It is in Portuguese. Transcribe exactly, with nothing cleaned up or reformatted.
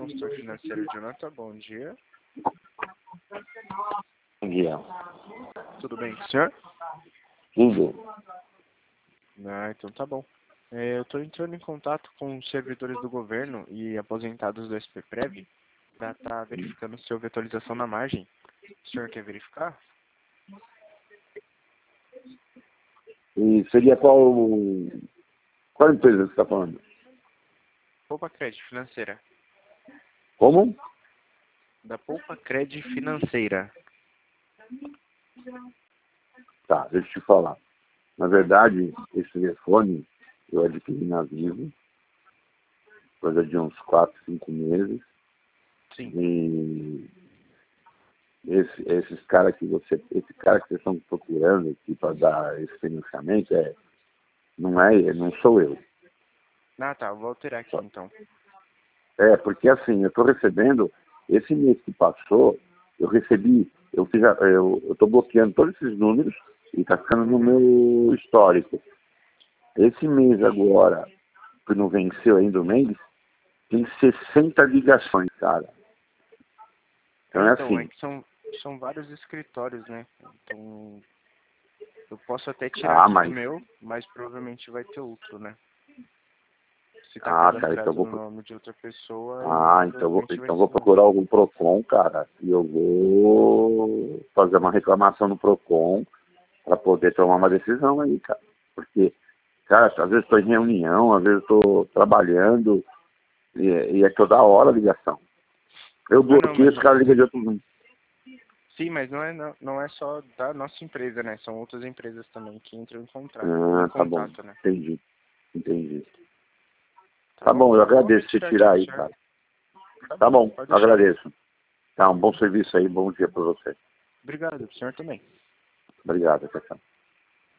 consultor financeiro Jonathan, bom dia. Bom dia. Tudo bem com o senhor? Tudo. Ah, então tá bom. É, eu estou entrando em contato com os servidores do governo e aposentados do S P Prev para estar verificando se houve atualização na margem. O senhor quer verificar? E seria qual... Qual empresa você está falando? Poupa Cred Financeira. Como? Da Poupa Cred Financeira. Tá, deixa eu te falar. Na verdade, esse telefone eu adquiri na Vivo, coisa de uns quatro, cinco meses. Sim. E esse, esses caras que você, esse cara que vocês estão procurando aqui para dar esse financiamento é, não é, não sou eu. Ah, tá. Eu vou alterar aqui então. É, porque assim, eu estou recebendo, esse mês que passou, eu recebi, eu fiz, a- eu estou bloqueando todos esses números e está ficando no meu histórico. Esse mês agora, que não venceu ainda o mês, tem sessenta ligações, cara. Então é Então, é assim, que são, são vários escritórios, né? Então, eu posso até tirar ah, aqui do mas, meu, mas provavelmente vai ter outro, né? Se tá ah, cara, então cadastrado eu no vou, nome de outra pessoa, aí ah, então eu vou, provavelmente vai então eu vou ser outro. procurar algum Procon, cara, e eu vou fazer uma reclamação no Procon para poder tomar uma decisão aí, cara. Porque, cara, às vezes estou em reunião, às vezes estou trabalhando, e, e é toda hora a ligação. Eu Ah, não, bloqueio, mas... os caras ligam de outro mundo. Sim, mas não é, não, não é só da nossa empresa, né? São outras empresas também que entram em contrato, em Ah, tá bom, contato, né? entendi, entendi. Tá Tá bom? bom, eu Eu vou agradeço você retirar aqui tirar do aí, senhor. cara. Tá Tá bom, bom, pode deixar. agradeço. Tá, um bom serviço aí, bom dia pra você. Obrigado, pro senhor também. Obrigado, tchau, tchau.